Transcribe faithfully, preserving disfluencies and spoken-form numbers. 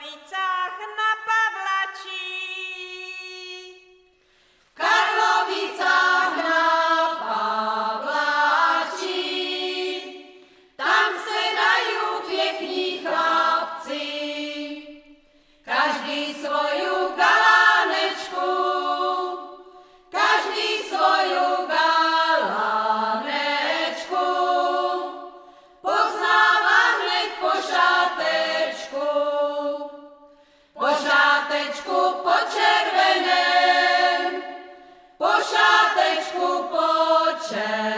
Karlovicách na Pavlačí. V Karlovicách na Pavlačí, tam se dajú pěkní chlapci, každý svoju galánečku, každý svoju galánečku, poznáva hned po šátečku, po šátečku po červeném, po šátečku po červeném.